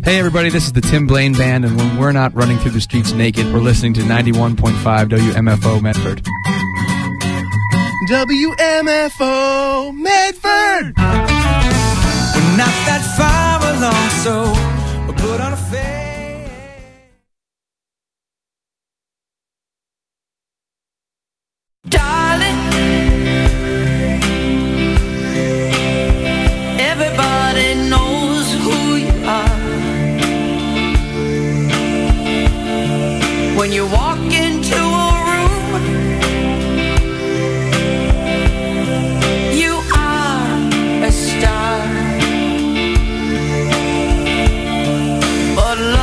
Hey everybody, this is the Tim Blaine Band, and when we're not running through the streets naked, we're listening to 91.5 WMFO Medford. WMFO Medford! We're not that far along, so we'll put on a face. Darling, everybody knows who you are. When you walk into a room, you are a star. But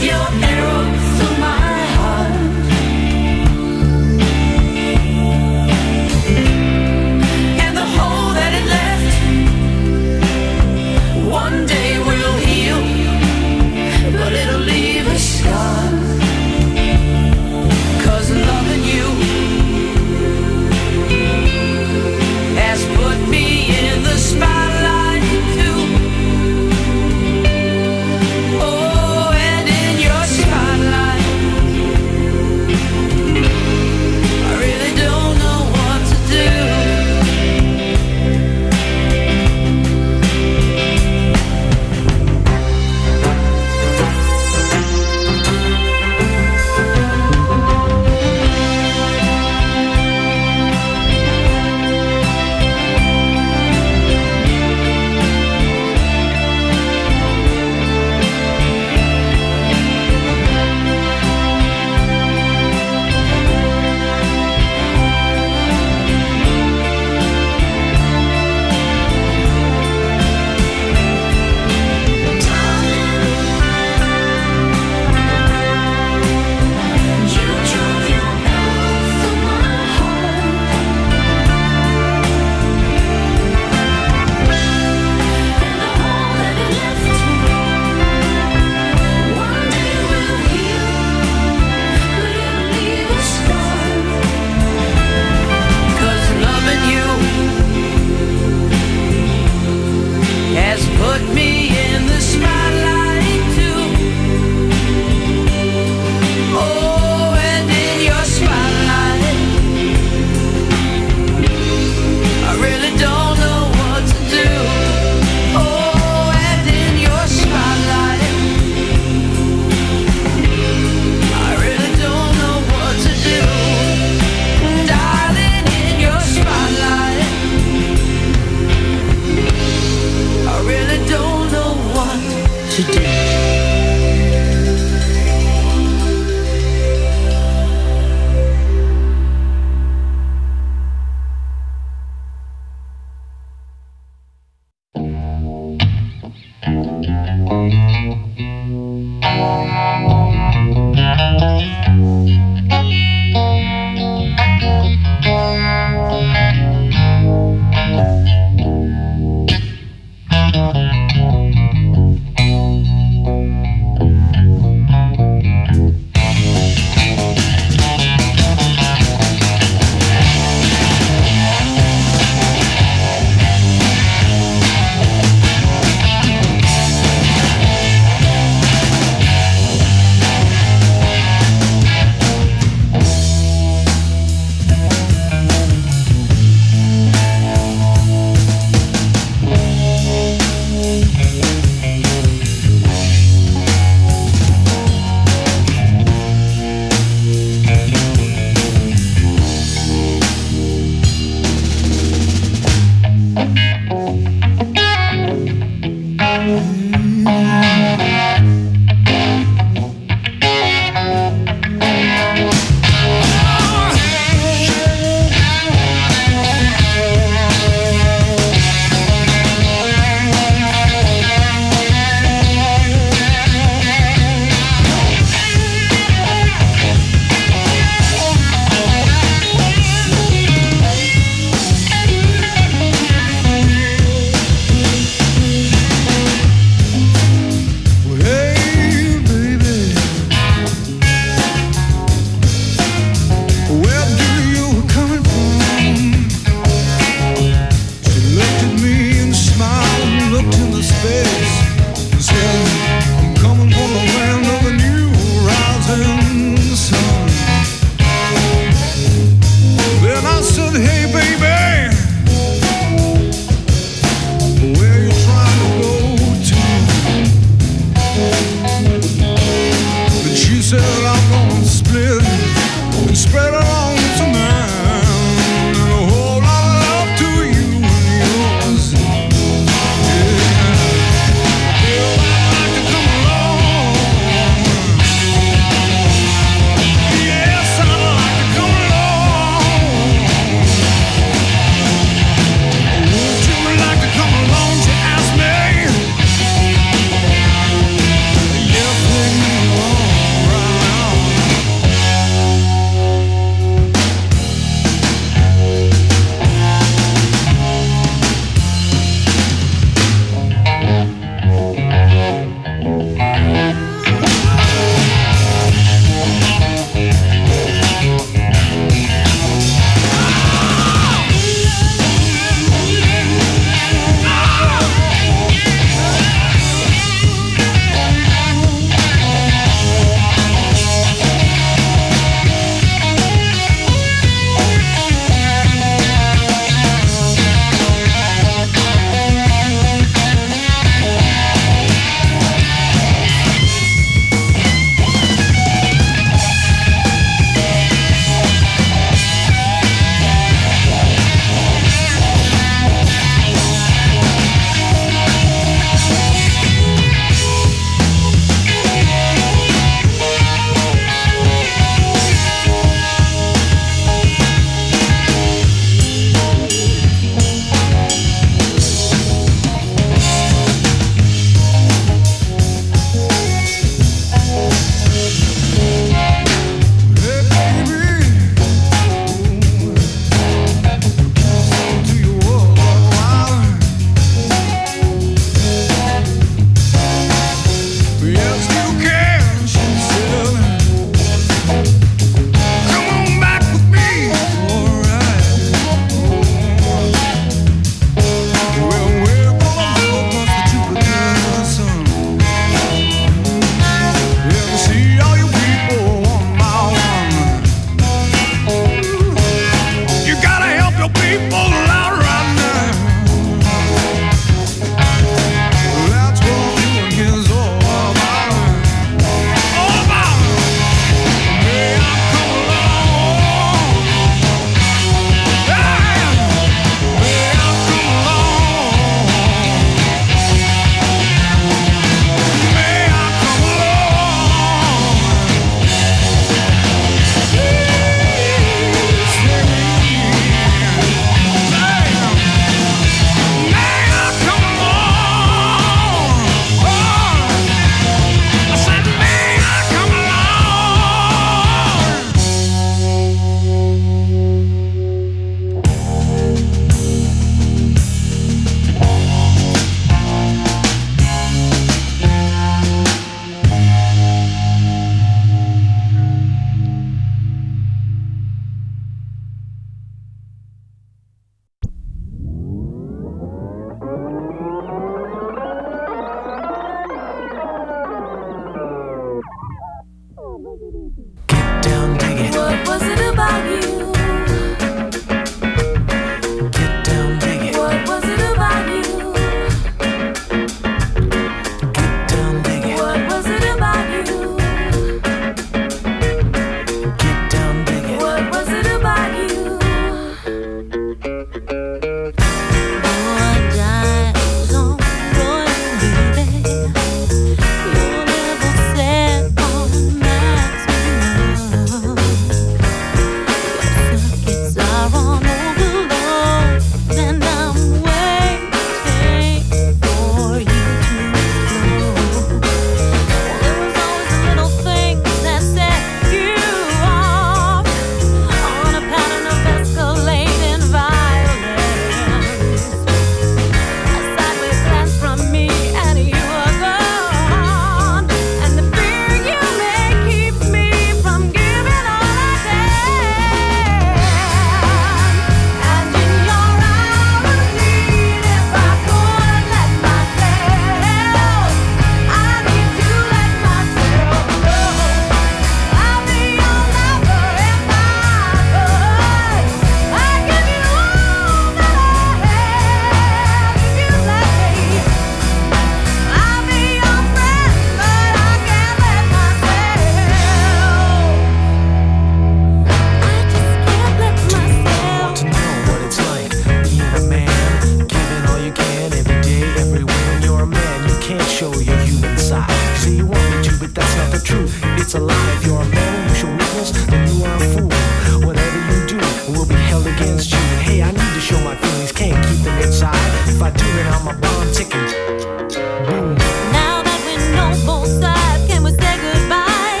show my feelings, can't keep them inside. If I do, then I'm a bomb ticking. Boom. Now that we know both sides, can we say goodbye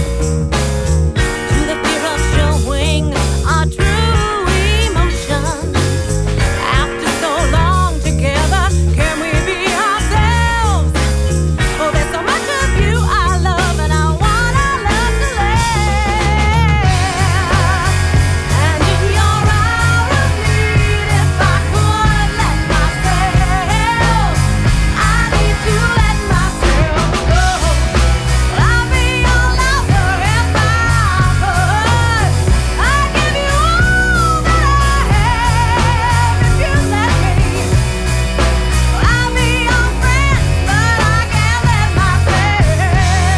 to the fear of showing our true emotions? After so long together, can we be ourselves? Oh, there's so much of you I love, and I want our love to last. And if you're out of need, if I could let myself, I need to let myself go. I'll be your lover if I could. I'd give you all that I have if you let me. I'll be your friend, but I can't let myself.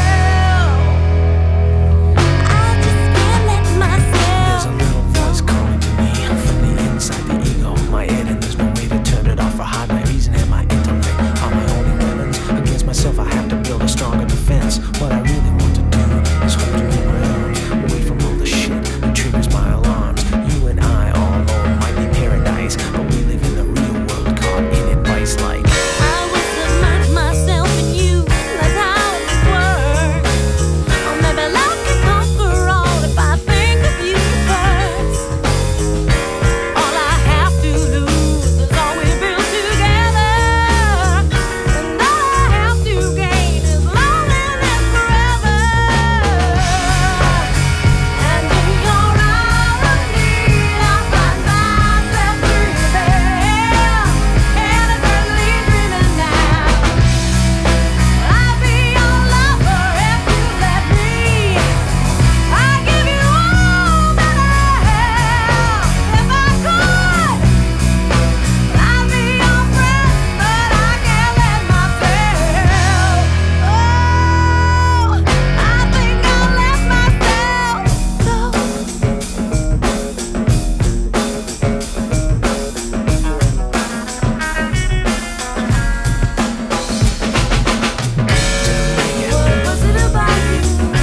I just can't let There's a myself. little voice calling to me from the inside the ego, my head, and there's no way to turn it off or hide my reason and my intellect are my only weapons. Against myself, I have to build a stronger defense. What I really want to do is hold you in my arms, away from all the shit that triggers my alarms. You and I all alone might be paradise, but we live in the real world, caught in advice like. I will submerge myself in you, that's how it works. Oh, maybe love can conquer all if I think of you first. All I have to lose is all we built together, and all I have to gain is loneliness forever. And if you're out of need, I find myself breathing, innocently dreaming now. I'll be your lover if you let me. I'd give you all that I have if I could. I'll be your friend, but I can't let myself. Oh, I think I'll let myself go. What was it about you?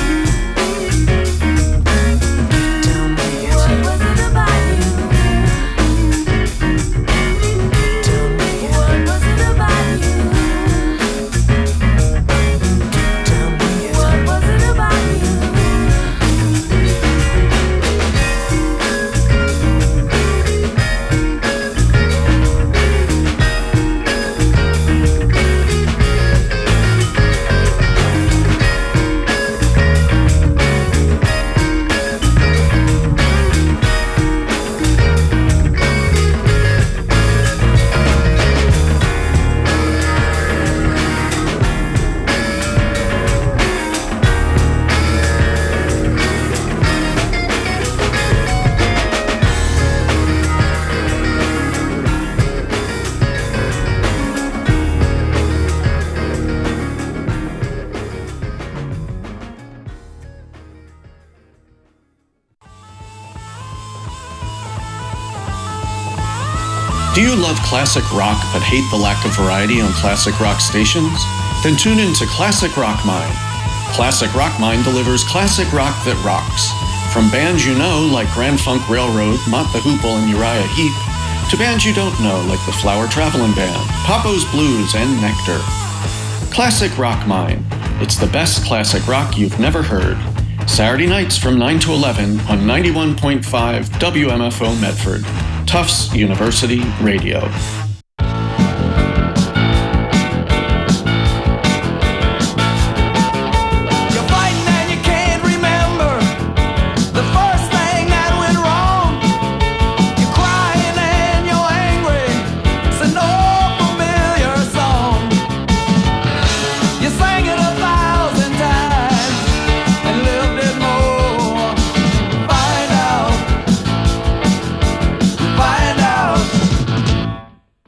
Tell me it, What was it about you? tell me it, What was it about you? tell me it. What was it about you? Do you love classic rock but hate the lack of variety on classic rock stations? Then tune in to Classic Rock Mine. Classic Rock Mine delivers classic rock that rocks. From bands you know like Grand Funk Railroad, Mott the Hoople, and Uriah Heep, to bands you don't know like the Flower Traveling Band, Papo's Blues, and Nectar. Classic Rock Mine. It's the best classic rock you've never heard. Saturday nights from 9 to 11 on 91.5 WMFO Medford. Tufts University Radio. You're fighting and you can't remember the first thing that went wrong. You're crying and you're angry. It's an old familiar song. You sang it 1,000 times and lived it more. Find out.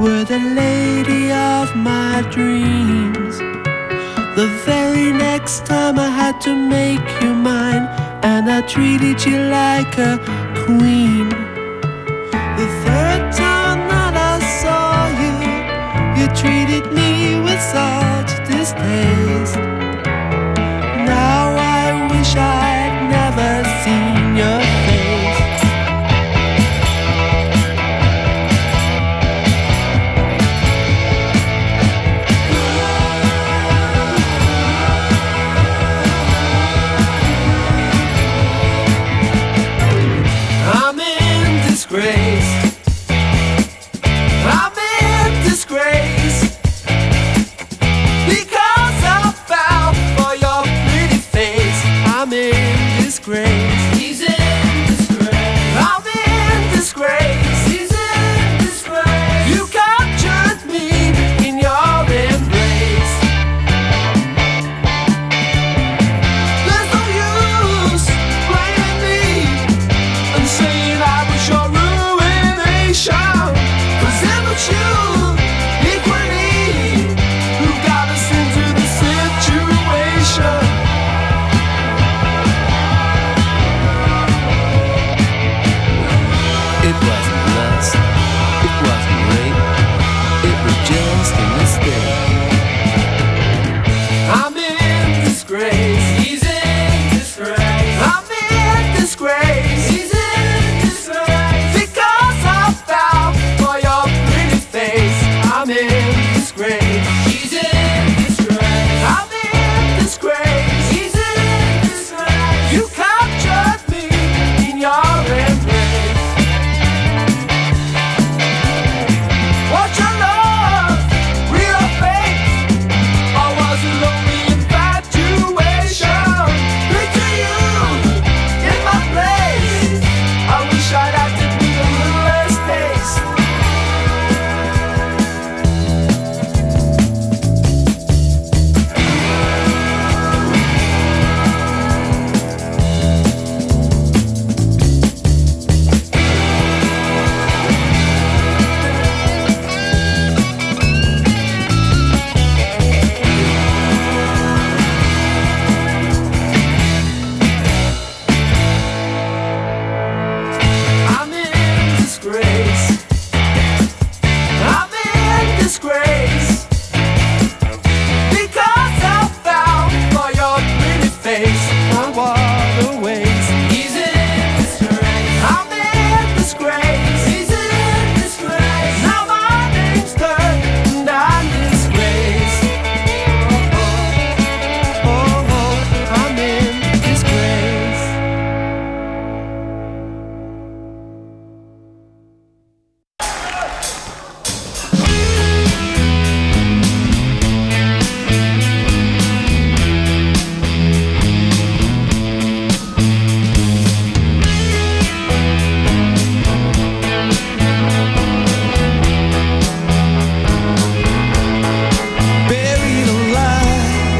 were the lady of my dreams. The very next time I had to make you mine, and I treated you like a queen. The third time that I saw you, you treated me with such distaste. Now I wish I'd never seen your face. I'm in disgrace. I'm in disgrace because I fell for your pretty face. I'm in disgrace. He's in disgrace. I'm in disgrace. He's in disgrace. You captured me in your embrace. There's no use blaming me and saying I was your ruination. 'Cause it was you, equally, who got us into the situation. It wasn't lust, it wasn't rape, it was just a mistake. I'm in disgrace. He's in disgrace. I'm in disgrace. He's in disgrace because I fell for your pretty face. I'm in disgrace. He's in disgrace. I'm in disgrace. He's in disgrace. You captured me in your embrace. What's your love, real or fake? Or was it lonely infatuation? Picture you in my place. I wish I'd acted with a little less taste. I'm in disgrace. I'm in disgrace because I fell for your pretty face. I walked away. He's in disgrace. I'm in disgrace. He's in disgrace. Now my name's turned and I'm disgraced. I'm in disgrace. Buried alive,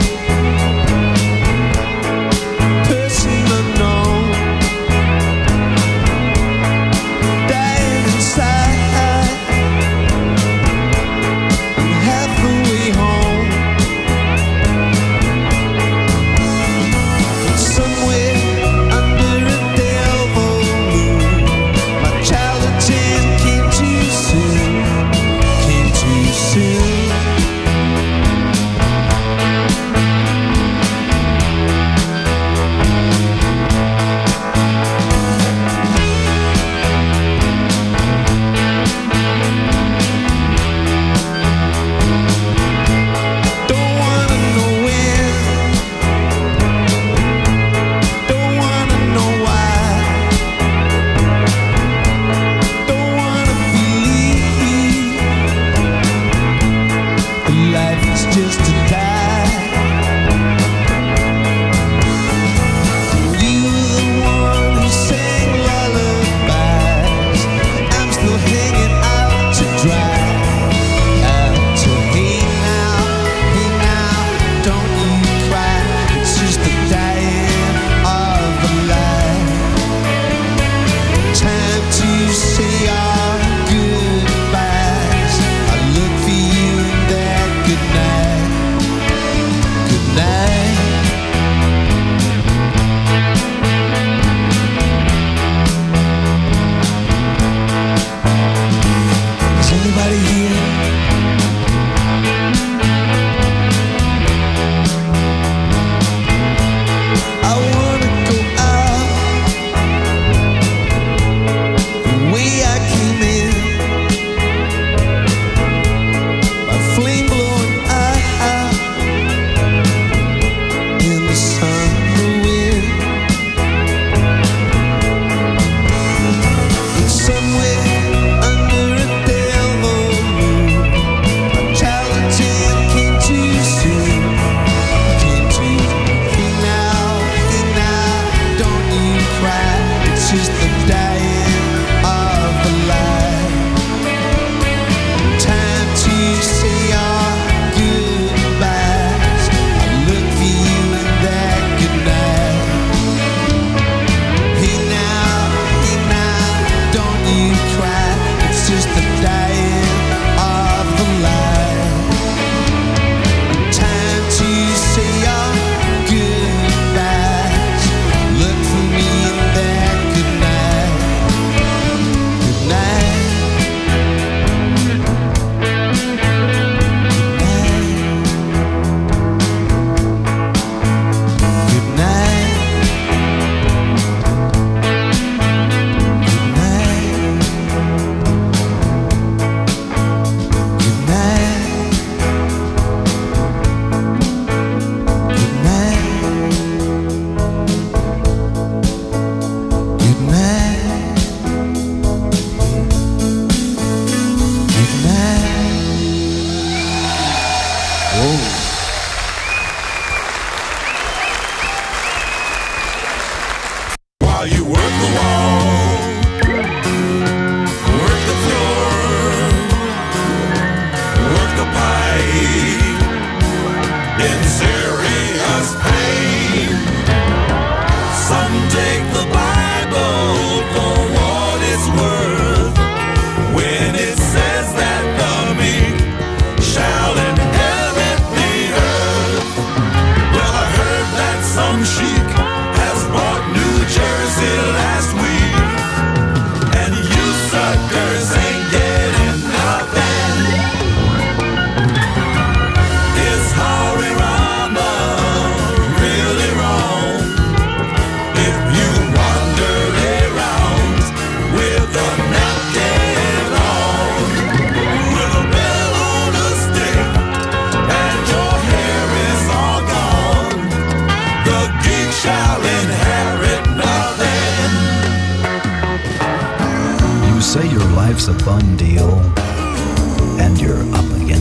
person unknown, dying inside, half the way home. Somewhere under a devil moon, my childhood dream came too soon, came too soon. Don't wanna know when, don't wanna know why, don't wanna believe life is just to die. You were the one who sang lullabies. I'm still hanging out to dry. Out to hey now, don't you cry. It's just the dying of a life. Time to say our goodbyes. I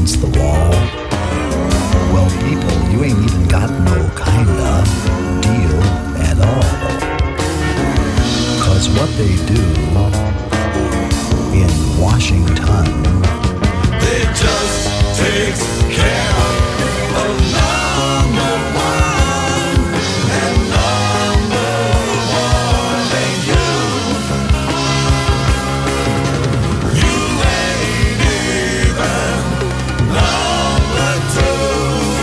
against the wall? Well, people, you ain't even got no kinda deal at all. 'Cause what they do in Washington, It just takes care of number one, and number one ain't you. You ain't even number two.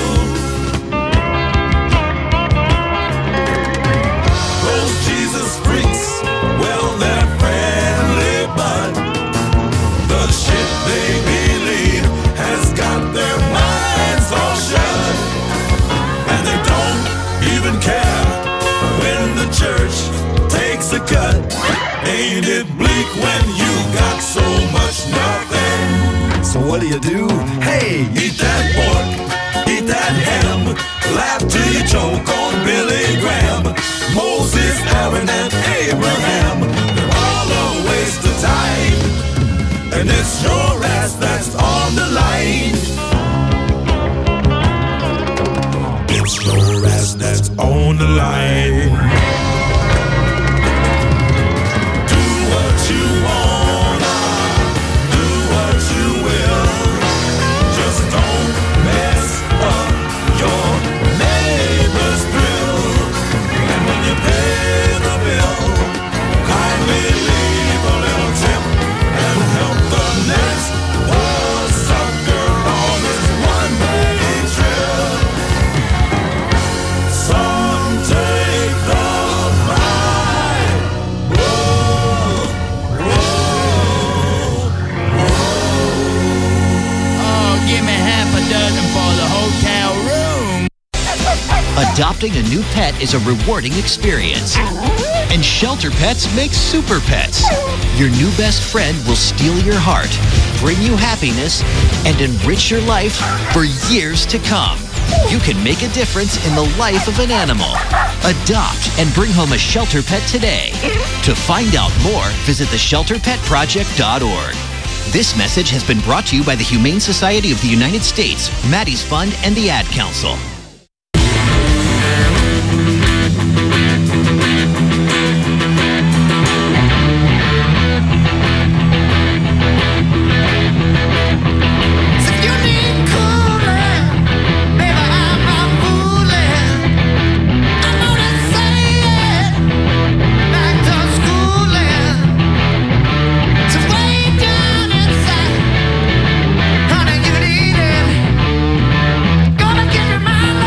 Those Jesus freaks, well, they're friendly, but the shit they believe has got their minds all shut, and they don't even care when the church takes a cut. Ain't it bleak when you got so much nothing? so what do? Hey, eat that pork, eat that ham, laugh till you choke on Billy Graham, Moses, Aaron, and Abraham. They're all a waste of time, and it's your ass that's on the line. It's your ass that's on the line. Do what you wanna, do what you will. Just don't mess up your neighbor's thrill. And when you pay the bill, kindly leave a little tip and help the next poor sucker on this one-way trip. Some take the ride. Whoa, Oh, give me half a dozen for the hotel room. Adopting a new pet is a rewarding experience. And Shelter Pets makes super pets. Your new best friend will steal your heart, bring you happiness, and enrich your life for years to come. You can make a difference in the life of an animal. Adopt and bring home a Shelter Pet today. To find out more, visit theshelterpetproject.org. This message has been brought to you by the Humane Society of the United States, Maddie's Fund, and the Ad Council. If you need cooling, baby, I'm not fooling. I know to say it, back to schooling. So way down inside, honey, you need it. Gonna give you my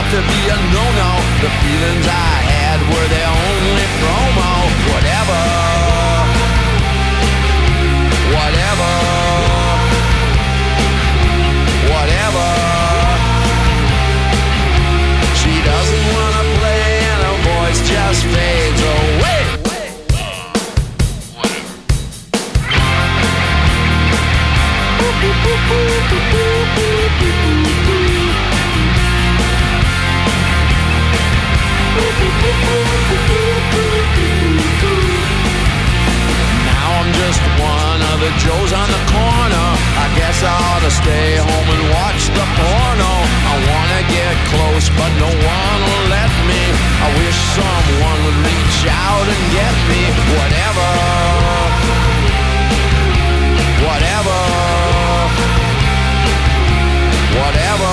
to be a no-no. The feelings I had were their only promo. Whatever, whatever, whatever. She doesn't wanna play and her voice just fades away. Now I'm just one of the Joes on the corner. I guess I ought to stay home and watch the porno. I wanna get close, but no one will let me. I wish someone would reach out and get me. Whatever, whatever, whatever.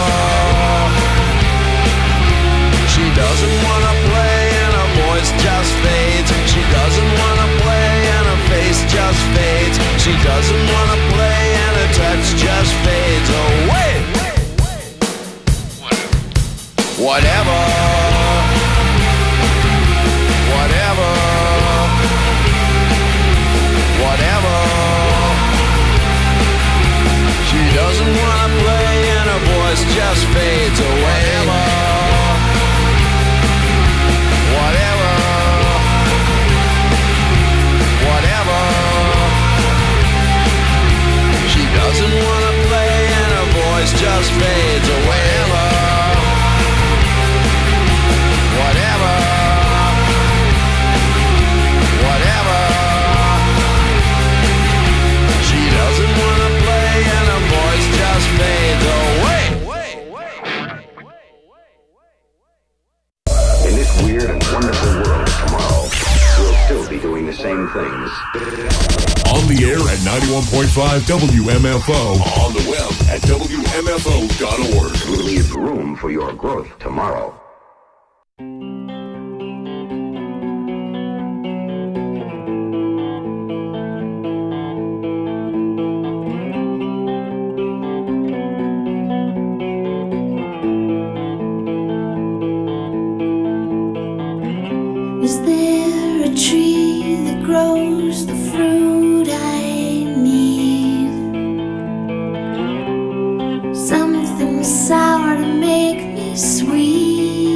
She doesn't wanna play and her voice just fades. She doesn't wanna play and her face just fades. She doesn't wanna play and her touch just fades away. Whatever, whatever, whatever. She doesn't wanna play and her voice just fades away. Whatever, whatever. She doesn't wanna play and her voice just fades away. Whatever, whatever. She doesn't wanna play and her voice just fades away. In this weird and wonderful world tomorrow, we'll still be doing the same things. On the air at 91.5 WMFO. On the web at WMFO.org. We'll leave room for your growth tomorrow. Is there a tree that grows the fruit I need? Something sour to make me sweet.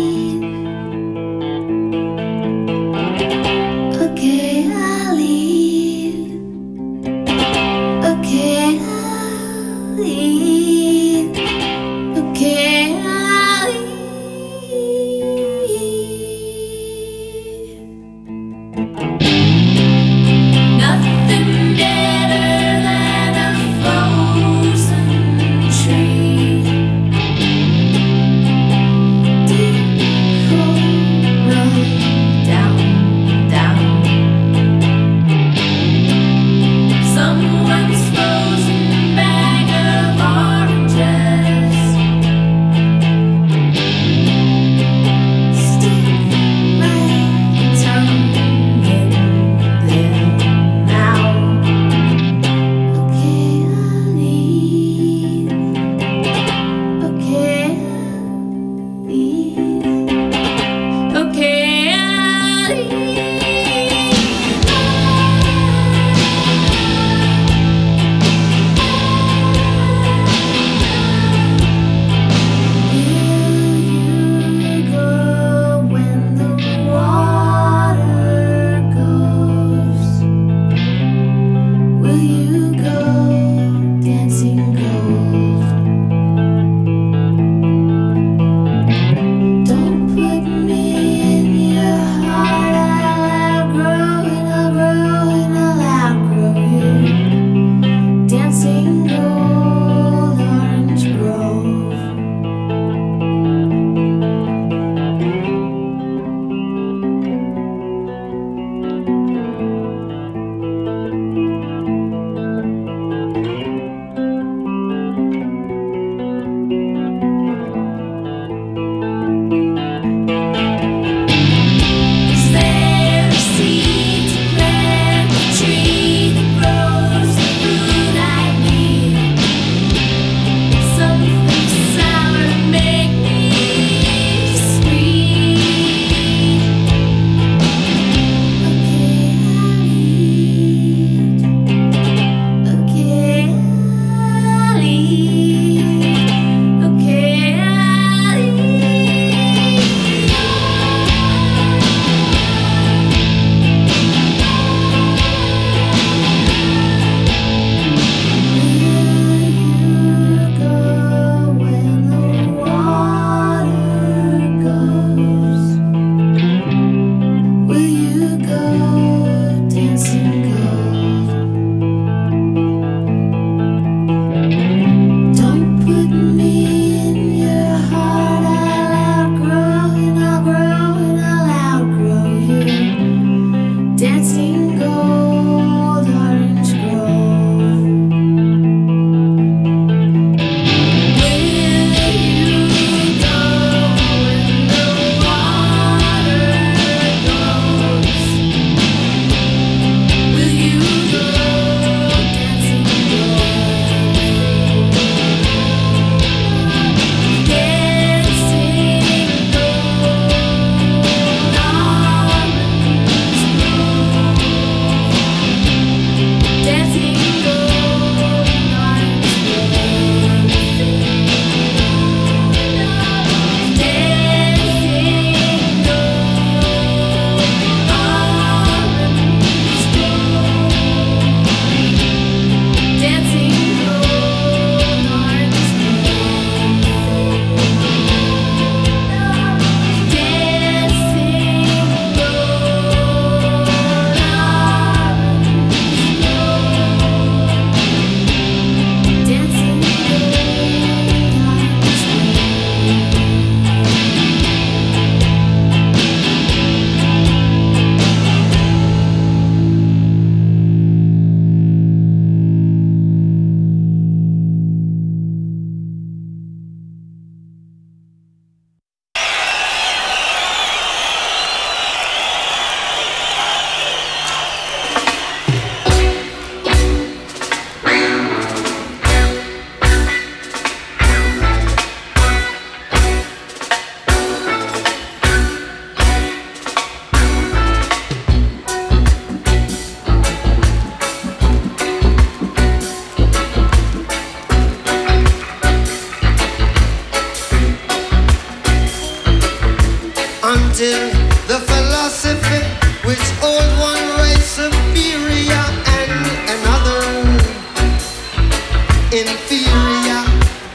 inferior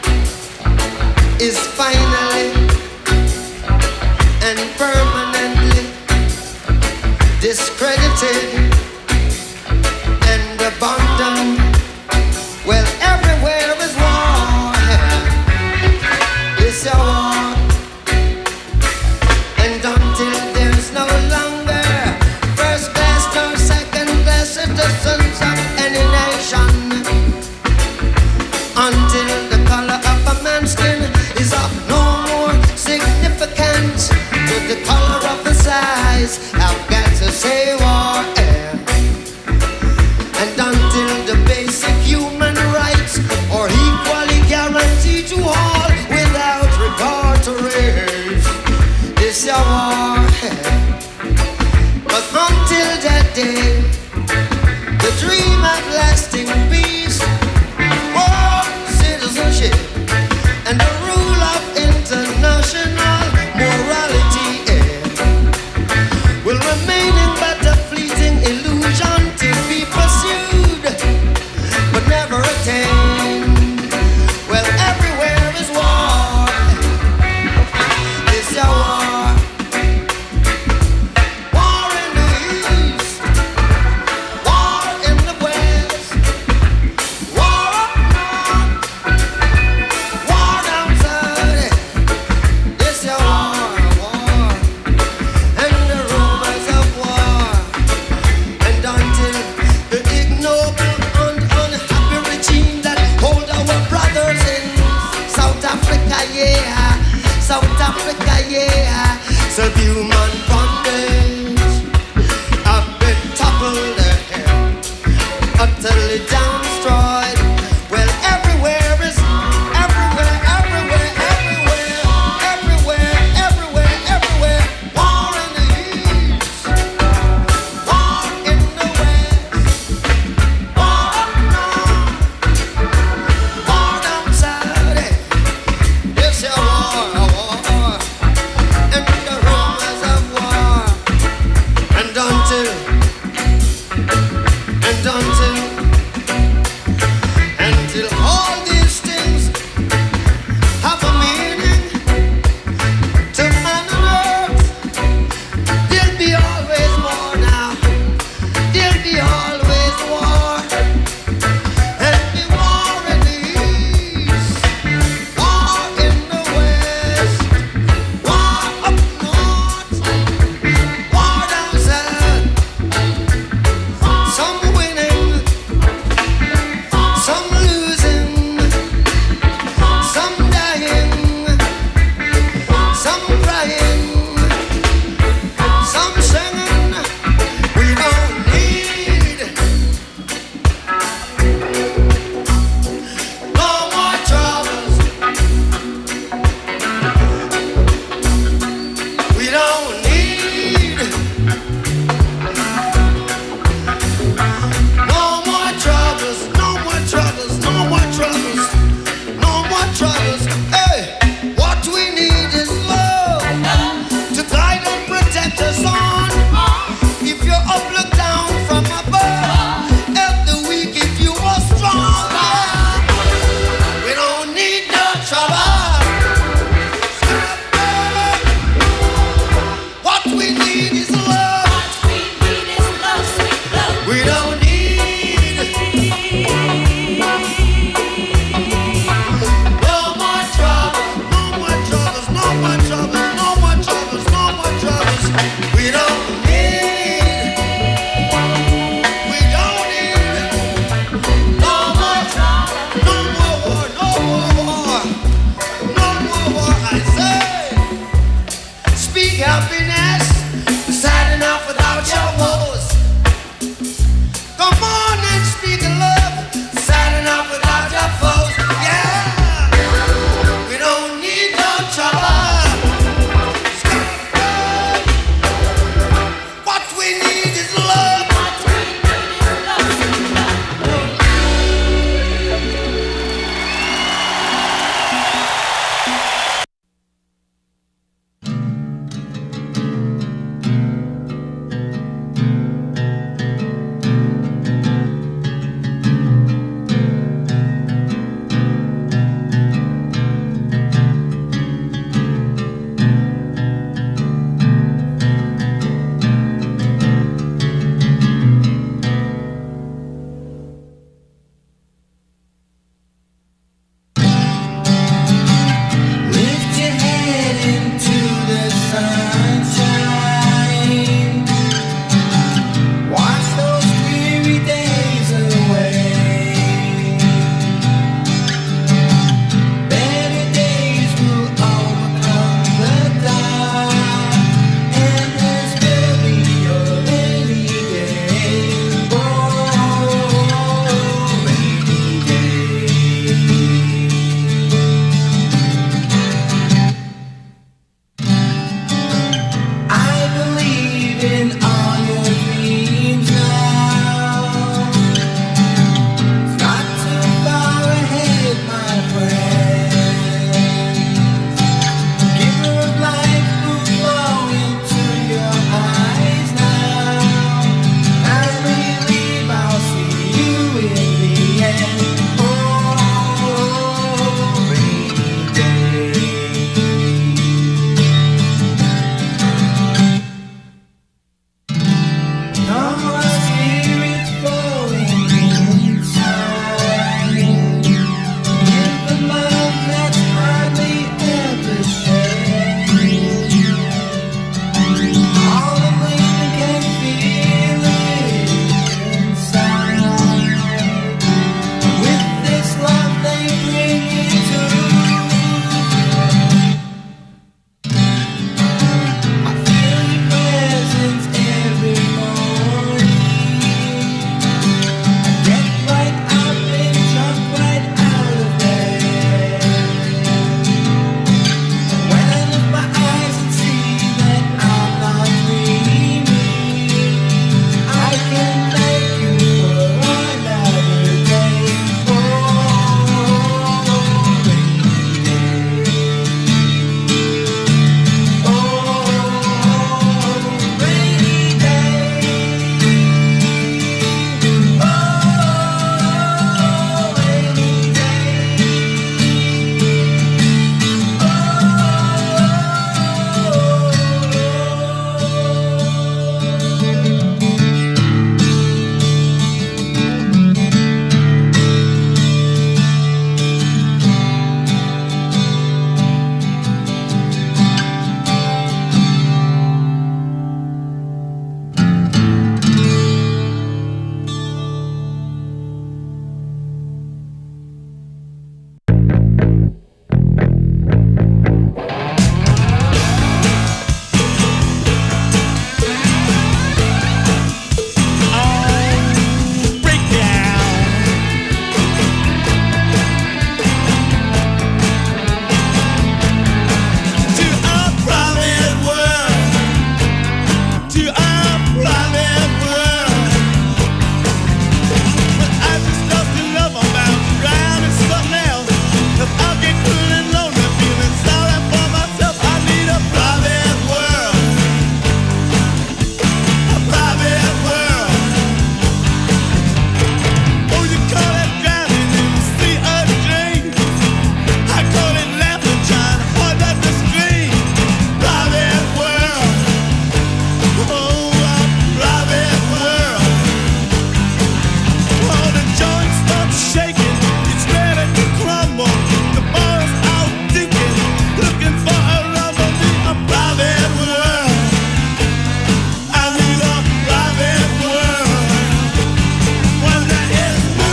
is finally and permanently discredited and abandoned. Well, everywhere is war. It's a war. And until there's no longer first class nor second class citizens of any nation, until the color of a man's skin is of no more significance to the color of the size, I've got to say war. And until the basic human rights are equally guaranteed to all without regard to race, this is a war. But until that day, the dream of lasting peace, world citizenship, and the rule of international morality will remain in but a fleeting illusion to be pursued, but never attained. Well, everywhere is war. It's a war. War in the east, war in the west, war up north, war down south. It's a war, and the rumors of war. And until the ignoble and unhappy regime that hold our brothers in South Africa, yeah, South Africa, yeah, subhuman bondage, have been toppled, utterly